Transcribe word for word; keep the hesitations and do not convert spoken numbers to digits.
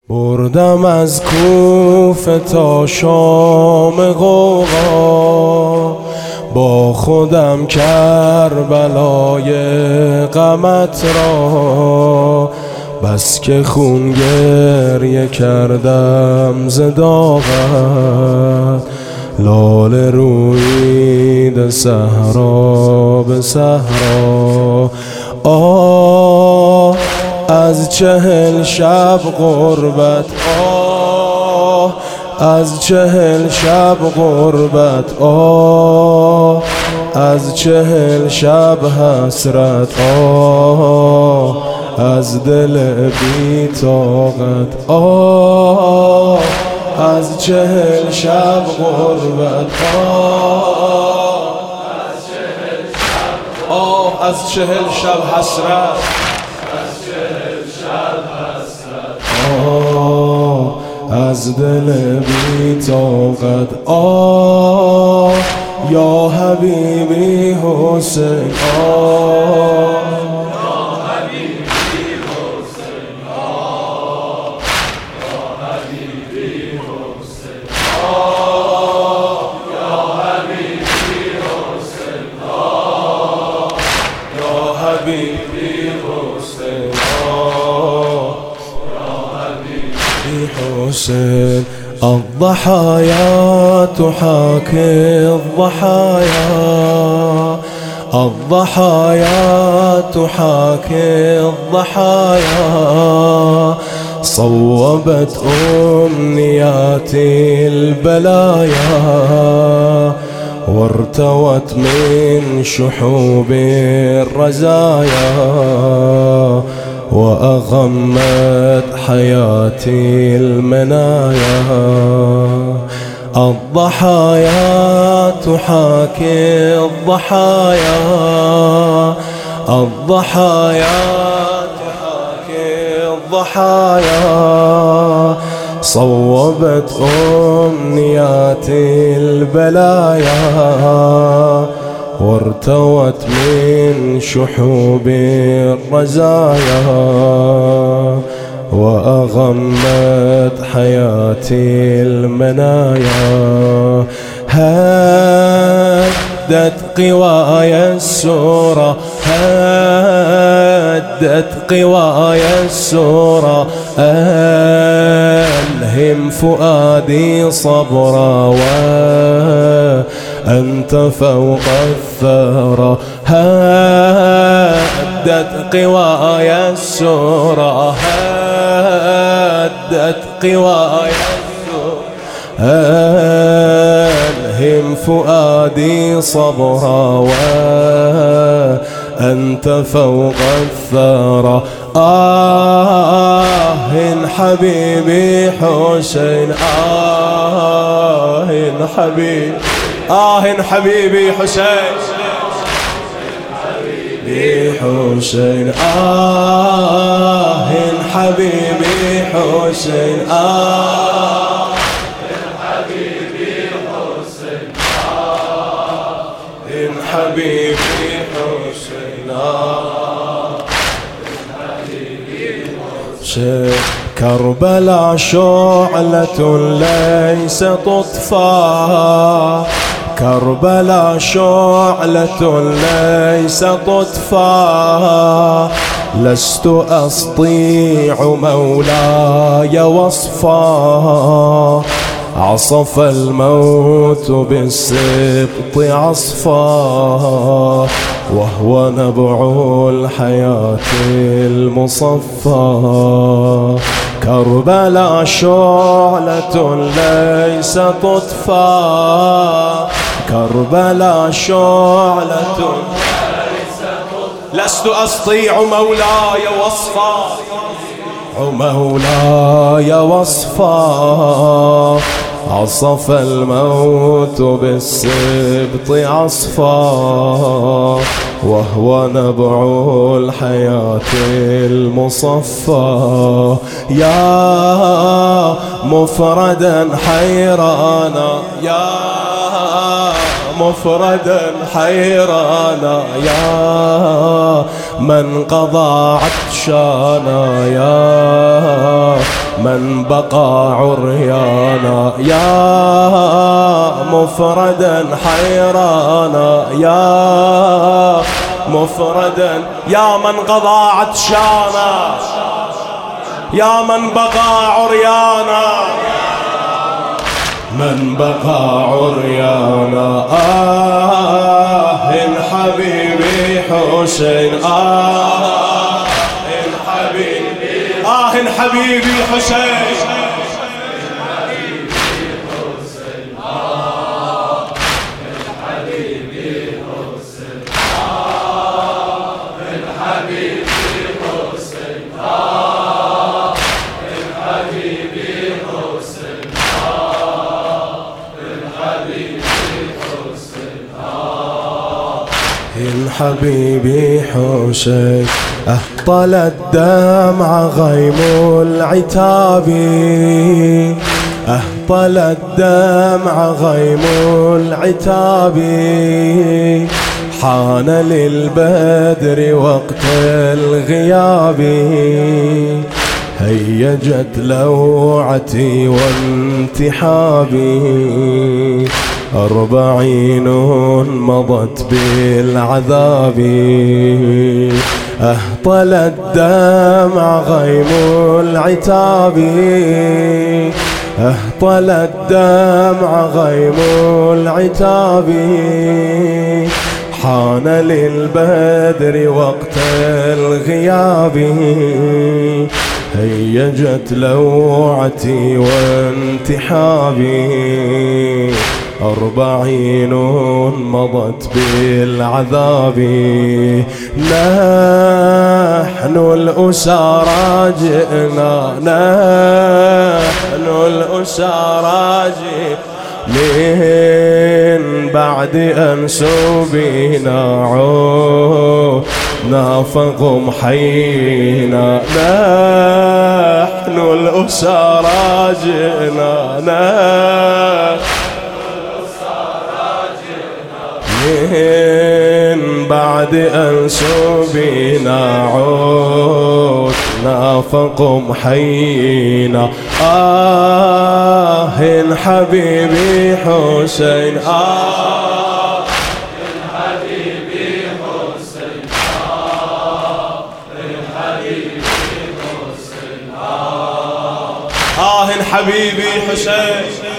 بردم از کوفه تا شام غوغا، با خودم کربلای غمت را، بس که خون گریه کردم ز داغت. لاله رویید صحرا به صحرا، آه از چهل شب غربت، آه از چهل شب غربت، آه از چهل شب حسرت، آه از دل بی طاقت، آه از چهل شب غربت، آه از چهل شب، آه از چهل شب حسرت، از چهل شب حسرت، آه از دل بی طاقت. آه یا حبیبی حسین، آه حسين. الضحايا تحاكي الضحايا، الضحايا تحاكي الضحايا، صوبت أمنياتي البلايا، وارتوت من شحوب الرزايا، وأغمت حياتي المنايا. الضحايا تحاكي الضحايا، الضحايا تحاكي الضحايا، صوبت أمنياتي البلايا، وارتوت من شحوب الرزايا، وأغمت حياتي المنايا. هدت قواي السورة، هدت قواي السورة، ألهم فؤادي صبرا، وأنت فوق الثرى. هدت قواي السورة، هدت قواي السورة، ألهم فؤادي صبرا، وأنت فوق الثرى. آه حبيبي حسين، آه حبيبي، آه حبيبي حسين، حبيبي حسين، آه حبيبي حسين، آه حبيبي حسين، آه حبيبي حسين، آه حبيبي حسين. كربلاء شعلة ليس تطفى، كربلاء شعلة ليس تطفى، لست أستطيع مولاي وصفا، عصف الموت بالسبط عصفا، وهو نبع الحياة المصفى. كربلاء شعلة ليس تطفى، كربلاء شعلة ليس تطفى، لست أستطيع مولاي وصفا، مولاي وصفا، عصف الموت بالسبط عصفا، وهو نبع الحياة المصفى. يا مفردا حيرانا، يا مفردا حيرانا، يا من قضى عطشانا، يا من بقى عريانا يا مفردا حيرانا يا مفردا يا من قضى عطشانا يا من بقى عريانا من بقى عريانا آه إن حبيبي حسين آه إن حبيبي آه إن حبيبي حسين إن حبيبي حسين أهطل الدمع غيم العتاب أهطل الدمع غيم العتاب حان للبدر وقت الغياب هيجت لوعتي وانتحابي أربعين مضت بالعذاب أهطل الدمع غيم العتاب أهطل الدمع غيم العتاب حان للبدر وقت الغياب هيجت لوعتي وانتحابي أربعين مضت بالعذاب نحن الأسارى جئنا نحن الأسارى جئنا من بعد أن سبينا عودنا فقم حينا نحن الأسارى جئنا من بعد أن سبينا عودنا فقم حينا آه إن حبيبي حسين آه إن حبيبي حسين آه إن حبيبي حسين آه إن حبيبي حسين